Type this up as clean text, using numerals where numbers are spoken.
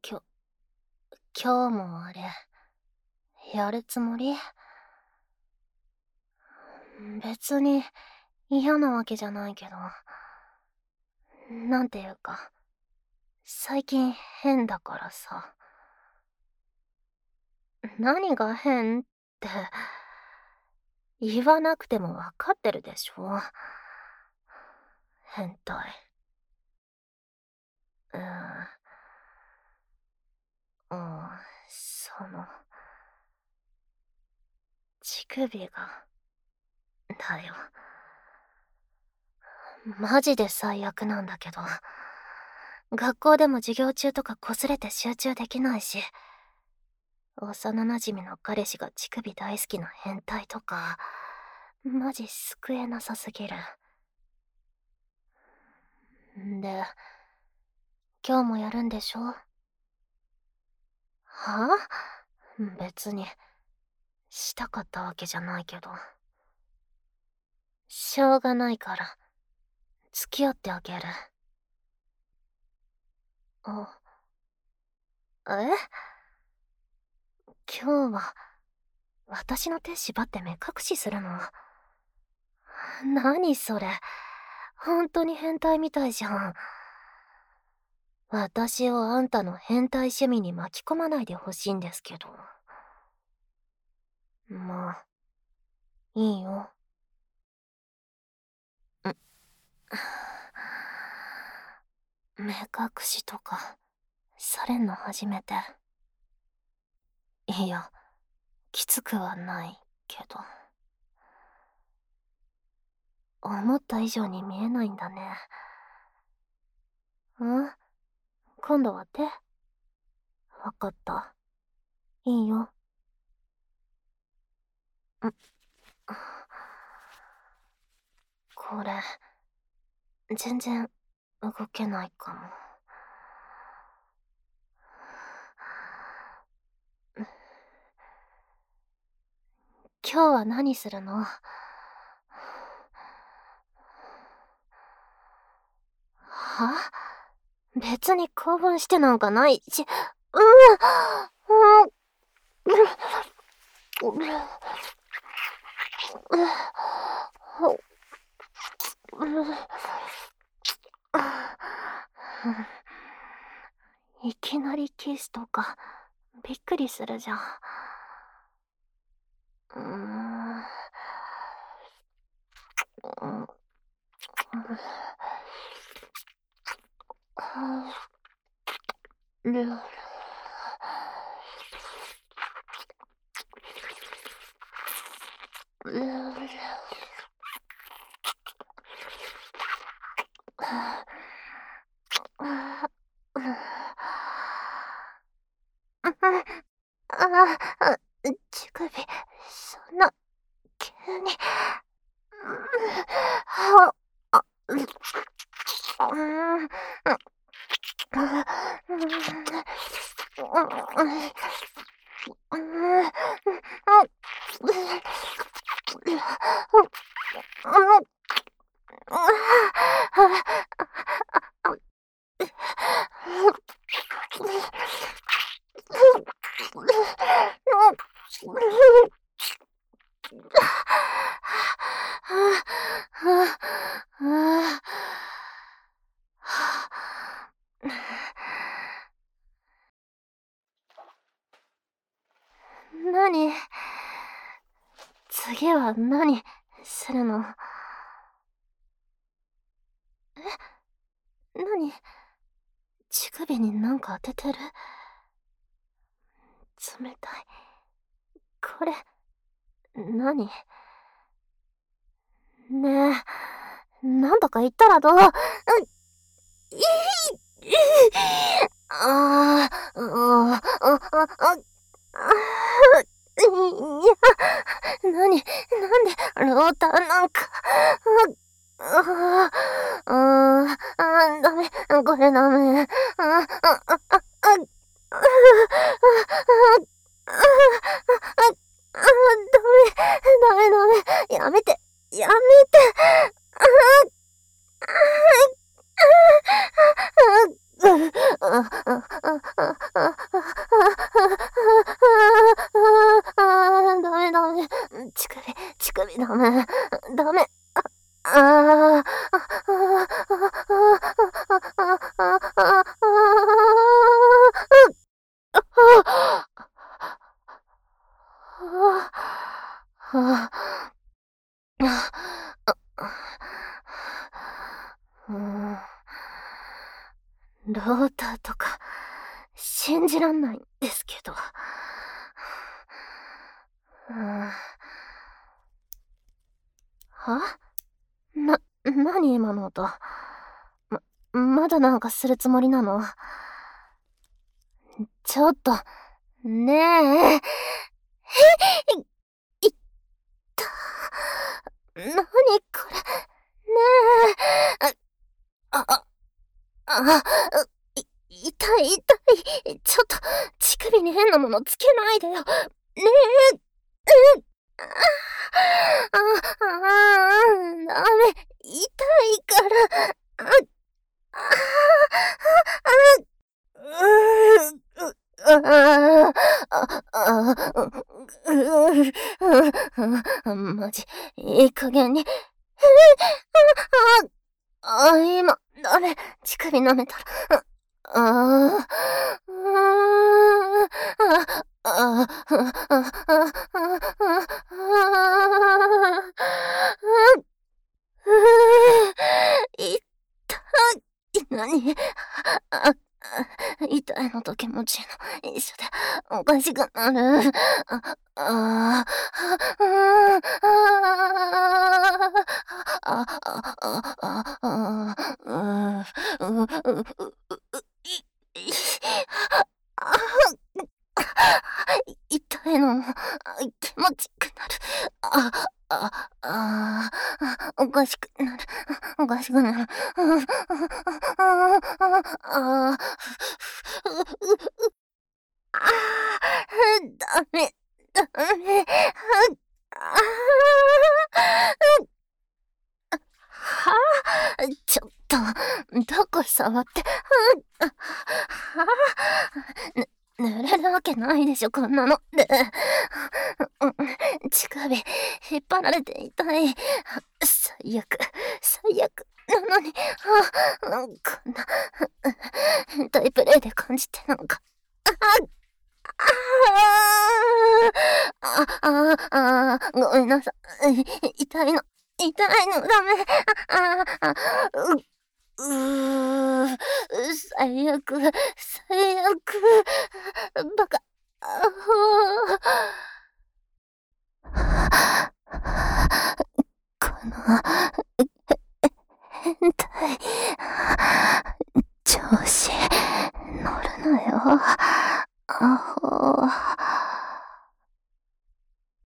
きょ、今日もあれ、やるつもり？別に嫌なわけじゃないけど、なんていうか、最近変だからさ。何が変って言わなくてもわかってるでしょ。変態。うーん、うん、乳首が、だよ。マジで最悪なんだけど。学校でも授業中とか擦れて集中できないし、幼馴染の彼氏が乳首大好きな変態とか、マジ救えなさすぎる。で、今日もやるんでしょ？はぁ？別に、したかったわけじゃないけど。しょうがないから、付き合ってあげる。あ、え？今日は、私の手縛って目隠しするの？何それ。本当に変態みたいじゃん。私をあんたの変態趣味に巻き込まないでほしいんですけど。まあ、いいよ。目隠しとか、されんの初めて。いや、きつくはないけど。思った以上に見えないんだね。今度は手？わかった。いいよ。これ、全然動けないかも。今日は何するの？は？別に興奮してなんかないし、いきなりキスとか、びっくりするじゃん。うーん。乳首、そんな、急に。何？次は何するの？何？乳首になんか当ててる？冷たい。これ、何？ねえ、なんとか言ったらどう？いい、ああ、いや、なんで、ローターなんか、ダメ、これダメ、ダメ、やめて、やめて、 信じらんないんですけど。は？何今の音。まだなんかするつもりなの？ちょっと、ねえ。いったなにこれ。ねえ。痛い痛い。ちょっと、乳首に変なものつけないでよ。ねえ。あダメ。痛いから。マジ、いい加減に。今、ダメ。乳首舐めたら。あ痛い。何？あ、痛いのと気持ちいいの一緒でおかしくなる。痛いのも気持ちくなる。おかしくなる。おかしくなる。ダメ、ダメ。はちょっと、どこ触って、濡れるわけないでしょ、こんなの。乳首、引っ張られて痛い。最悪、最悪なのに、こんな、変態プレイで感じてなんか。ごめんなさい。痛いの、痛いの、ダメ。最悪、最悪。バカ。この、変態、調子、乗るなよ。アホ。